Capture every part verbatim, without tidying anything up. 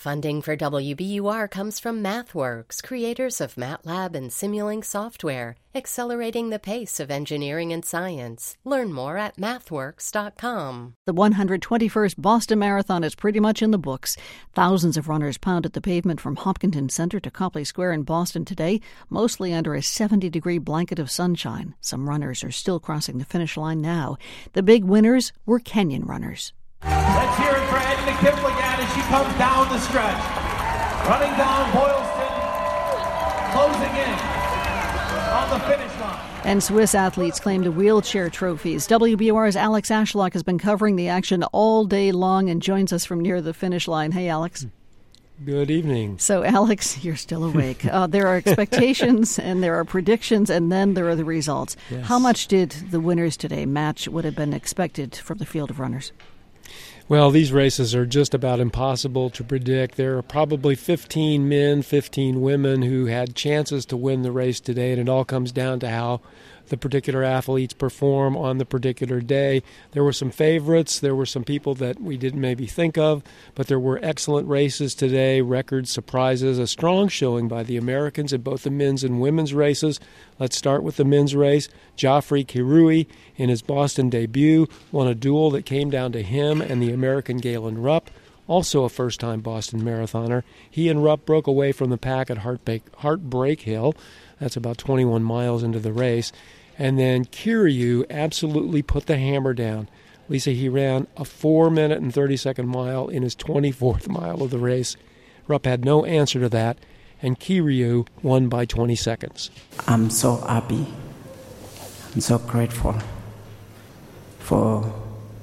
Funding for W B U R comes from MathWorks, creators of MATLAB and Simulink software, accelerating the pace of engineering and science. Learn more at mathworks dot com. The one hundred twenty-first Boston Marathon is pretty much in the books. Thousands of runners pounded the pavement from Hopkinton Center to Copley Square in Boston today, mostly under a seventy-degree blanket of sunshine. Some runners are still crossing the finish line now. The big winners were Kenyan runners. Let's hear it for Edna Kiplagat as she comes down the stretch. Running down Boylston, closing in on the finish line. And Swiss athletes claim the wheelchair trophies. W B U R's Alex Ashlock has been covering the action all day long and joins us from near the finish line. Hey, Alex. Good evening. So, Alex, you're still awake. Uh, there are expectations and there are predictions, and then there are the results. Yes. How much did the winners today match what had been expected from the field of runners? Well, these races are just about impossible to predict. There are probably fifteen men, fifteen women who had chances to win the race today, and it all comes down to how the particular athletes perform on the particular day. There were some favorites. There were some people that we didn't maybe think of, but there were excellent races today, record surprises, a strong showing by the Americans in both the men's and women's races. Let's start with the men's race. Geoffrey Kirui, in his Boston debut, won a duel that came down to him and the American Galen Rupp, also a first-time Boston marathoner. He and Rupp broke away from the pack at Heartbreak, Heartbreak Hill. That's about twenty-one miles into the race. And then Kirui absolutely put the hammer down. Lisa, he ran a four minute and thirty-second mile in his twenty-fourth mile of the race. Rupp had no answer to that, and Kirui won by twenty seconds. I'm so happy. I'm so grateful for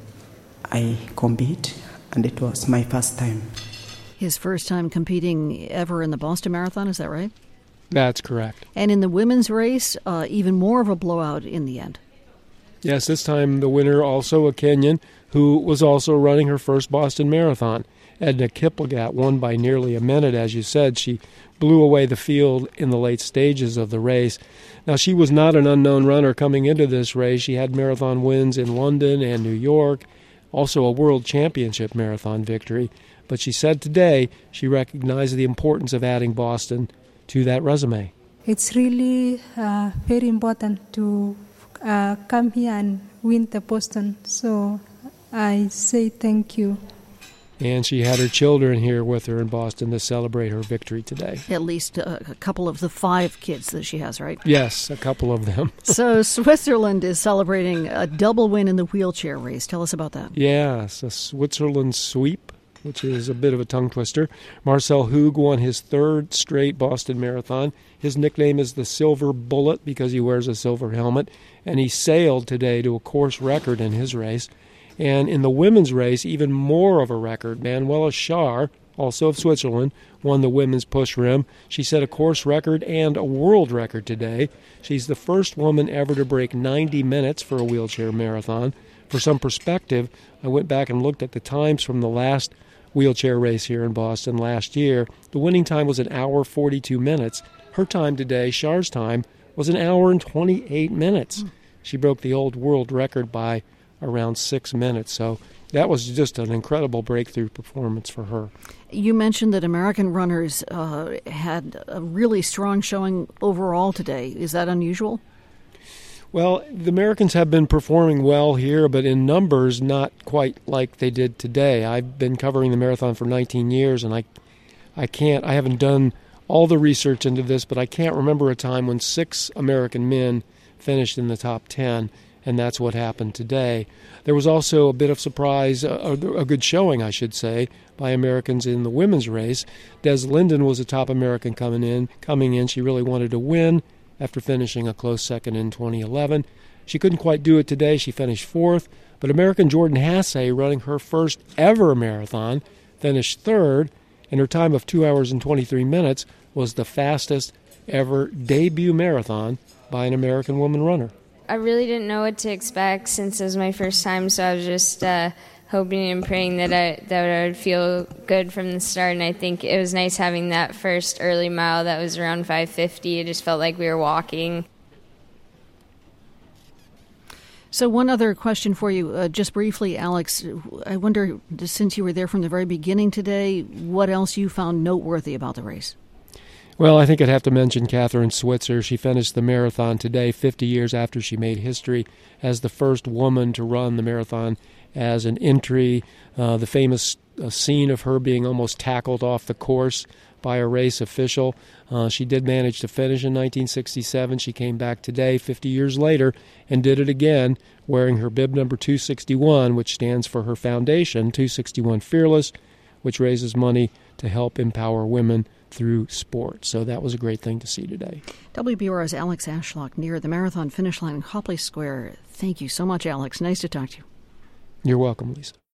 I compete, and it was my first time. His first time competing ever in the Boston Marathon, is that right? That's correct. And in the women's race, uh, even more of a blowout in the end. Yes, this time the winner also a Kenyan who was also running her first Boston Marathon. Edna Kiplagat won by nearly a minute, as you said. She blew away the field in the late stages of the race. Now, she was not an unknown runner coming into this race. She had marathon wins in London and New York, also a world championship marathon victory. But she said today she recognized the importance of adding Boston to that resume. It's really uh, very important to uh, come here and win the Boston. So I say thank you. And she had her children here with her in Boston to celebrate her victory today. At least uh, a couple of the five kids that she has, right? Yes, a couple of them. So Switzerland is celebrating a double win in the wheelchair race. Tell us about that. Yes, a Switzerland sweep, which is a bit of a tongue twister. Marcel Hug won his third straight Boston Marathon. His nickname is the Silver Bullet because he wears a silver helmet, and he sailed today to a course record in his race. And in the women's race, even more of a record. Manuela Schär, also of Switzerland, won the women's push rim. She set a course record and a world record today. She's the first woman ever to break ninety minutes for a wheelchair marathon. For some perspective, I went back and looked at the times from the last wheelchair race here in Boston last year. The winning time was an hour forty-two minutes. Her time today, Schär's time, was an hour and twenty-eight minutes. She broke the old world record by around six minutes. So that was just an incredible breakthrough performance for her. You mentioned that American runners uh, had a really strong showing overall today. Is that unusual? Well, the Americans have been performing well here, but in numbers not quite like they did today. I've been covering the marathon for nineteen years, and I, I can't, I haven't done all the research into this, but I can't remember a time when six American men finished in the top ten, and that's what happened today. There was also a bit of surprise, a, a good showing, I should say, by Americans in the women's race. Des Linden was the top American coming in. Coming in, she really wanted to win after finishing a close second in twenty eleven. She couldn't quite do it today. She finished fourth, but American Jordan Hasse, running her first ever marathon, finished third, and her time of two hours and twenty-three minutes was the fastest ever debut marathon by an American woman runner. I really didn't know what to expect since it was my first time, so I was just uh, hoping and praying that I that I would feel good from the start. And I think it was nice having that first early mile that was around five fifty. It just felt like we were walking. So one other question for you, uh, just briefly, Alex. I wonder, since you were there from the very beginning today, what else you found noteworthy about the race? Well, I think I'd have to mention Catherine Switzer. She finished the marathon today fifty years after she made history as the first woman to run the marathon as an entry. Uh, the famous uh, scene of her being almost tackled off the course by a race official. Uh, she did manage to finish in nineteen sixty-seven. She came back today, fifty years later, and did it again, wearing her bib number two sixty-one, which stands for her foundation, two sixty-one Fearless, which raises money to help empower women through sport. So that was a great thing to see today. W B U R's Alex Ashlock near the marathon finish line in Copley Square. Thank you so much, Alex. Nice to talk to you. You're welcome, Lisa.